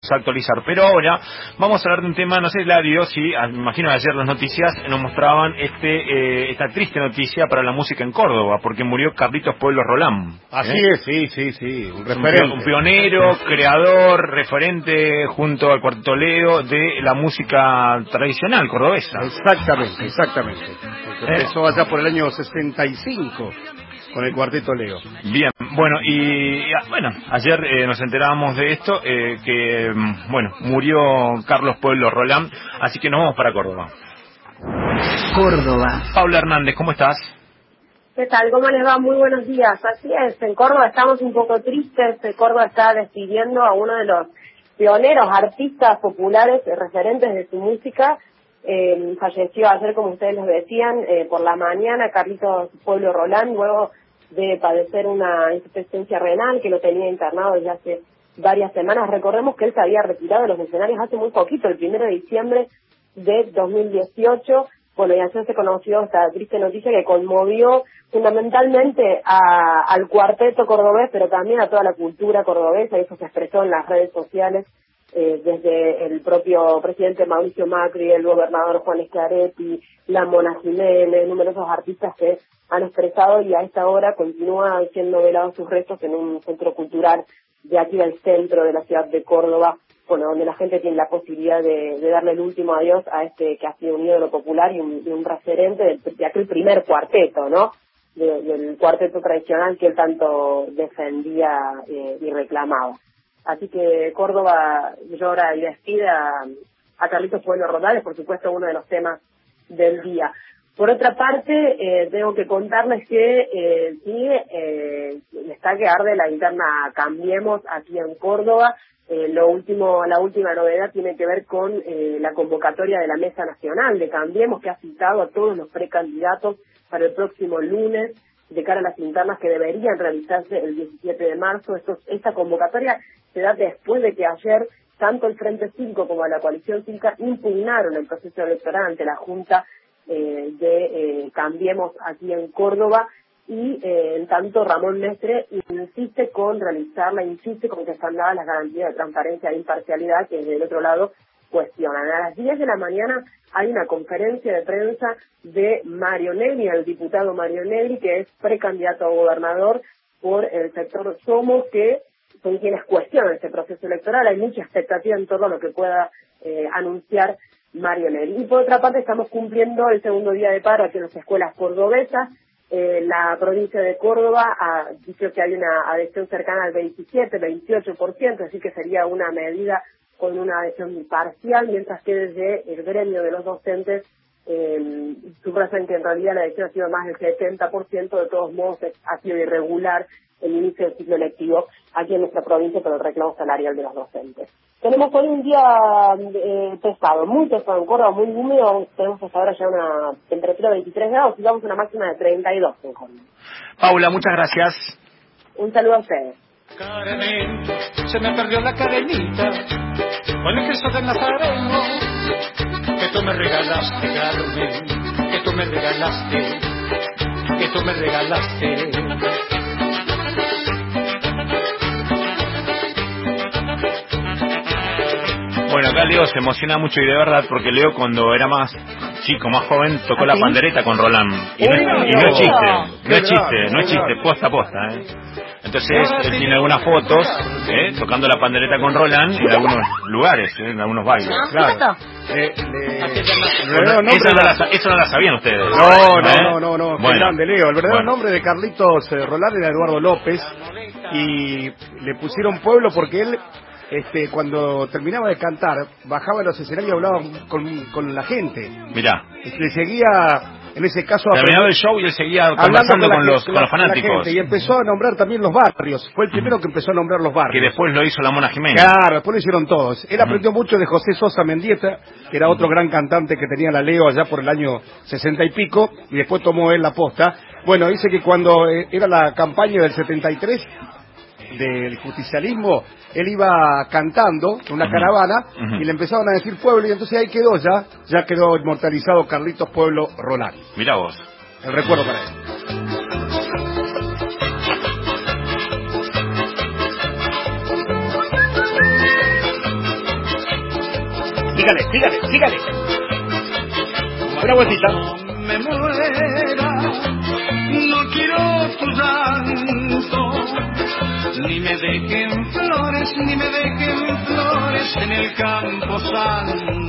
actualizar, pero ahora vamos a hablar de un tema, no sé, Ladio, si me imagino que ayer las noticias nos mostraban esta triste noticia para la música en Córdoba, porque murió Carlitos Pueblo Rolán. Así es, sí, un referente. Un pionero, creador, referente junto al Cuarteto Leo de la música tradicional cordobesa. Exactamente. Empezó allá por el año 65 con el Cuarteto Leo. Bien, bueno, ayer nos enterábamos de esto, que murió Carlos Pueblo Rolán, así que nos vamos para Córdoba. Paula Hernández, ¿cómo estás? ¿Qué tal? ¿Cómo les va? Muy buenos días. Así es, en Córdoba estamos un poco tristes. Córdoba está despidiendo a uno de los pioneros, artistas populares, referentes de su música. Falleció ayer, como ustedes lo decían, por la mañana, Carlitos Pueblo Rolán, luego de padecer una insuficiencia renal que lo tenía internado desde hace varias semanas. Recordemos que él se había retirado de los escenarios hace muy poquito, el 1 de diciembre de 2018. Bueno, y ayer se conoció esta triste noticia que conmovió fundamentalmente al cuarteto cordobés, pero también a toda la cultura cordobesa, y eso se expresó en las redes sociales, desde el propio presidente Mauricio Macri, el gobernador Juan Schiaretti, la Mona Jiménez, numerosos artistas que han expresado, y a esta hora continúan siendo velados sus restos en un centro cultural de aquí del centro de la ciudad de Córdoba, donde la gente tiene la posibilidad de darle el último adiós a este que ha sido un ídolo popular y un referente de aquel primer cuarteto, ¿no? Del cuarteto tradicional que él tanto defendía y reclamaba. Así que Córdoba llora y despide a Carlitos Pueblo Rolán, es por supuesto uno de los temas del día. Por otra parte, tengo que contarles que está que arde la interna Cambiemos aquí en Córdoba. La última novedad tiene que ver con la convocatoria de la Mesa Nacional de Cambiemos, que ha citado a todos los precandidatos para el próximo lunes de cara a las internas que deberían realizarse el 17 de marzo. Esta convocatoria se da después de que ayer tanto el Frente Cívico como la Coalición Cívica impugnaron el proceso electoral ante la Junta de Cambiemos aquí en Córdoba, y en tanto Ramón Mestre insiste con que están dadas las garantías de transparencia e imparcialidad, que del otro lado cuestionan. A las 10 de la mañana hay una conferencia de prensa de Mario Negri, el diputado Mario Negri, que es precandidato a gobernador por el sector Somos, que son quienes cuestionan este proceso electoral. Hay mucha expectativa en torno a lo que pueda anunciar Mario Negri. Y por otra parte estamos cumpliendo el segundo día de paro aquí en las escuelas cordobesas. La provincia de Córdoba ha dicho que hay una adhesión cercana al 27-28%, así que sería una medida con una adhesión parcial, mientras que desde el gremio de los docentes subrayan que en realidad la adhesión ha sido más del 70%. De todos modos ha sido irregular el inicio del ciclo lectivo aquí en nuestra provincia por el reclamo salarial de los docentes. Tenemos hoy un día pesado, muy pesado en Córdoba, muy húmedo. Tenemos hasta ahora ya una temperatura de 23 grados y vamos a una máxima de 32 en Córdoba. Paula, muchas gracias. Un saludo a ustedes. Carmen, se me perdió la cadenita con el Cristo del Nazareno que tú me regalaste, Carmen, que tú me regalaste. Bueno, acá Leo se emociona mucho, y de verdad, porque Leo cuando era más chico, más joven, tocó la pandereta con Roland. Y no es chiste, posta, Entonces él tiene algunas fotos tocando la pandereta con Roland en algunos lugares, en algunos bailes. Claro. Eso no la sabían ustedes. No. Qué grande, Leo. El verdadero nombre de Carlitos Rolán era Eduardo López, y le pusieron Pueblo porque él, cuando terminaba de cantar, bajaba de los escenarios y hablaba con la gente. Mirá. Le seguía, en ese caso, terminaba el show y él seguía conversando con los fanáticos. Y empezó a nombrar también los barrios. Fue el primero que empezó a nombrar los barrios. Que después lo hizo la Mona Jiménez. Claro, después lo hicieron todos. Él aprendió mucho de José Sosa Mendieta, que era otro gran cantante que tenía la Leo allá por el año 60 y pico, y después tomó él la posta. Bueno, dice que cuando era la campaña del 73, del justicialismo, él iba cantando en una caravana y le empezaban a decir Pueblo, y entonces ahí quedó ya quedó inmortalizado Carlitos Pueblo Rolán. Mirá vos. El recuerdo para él. sígale. Una vueltita. Me muera, no quiero tu llanto, ni me dejen flores en el campo santo.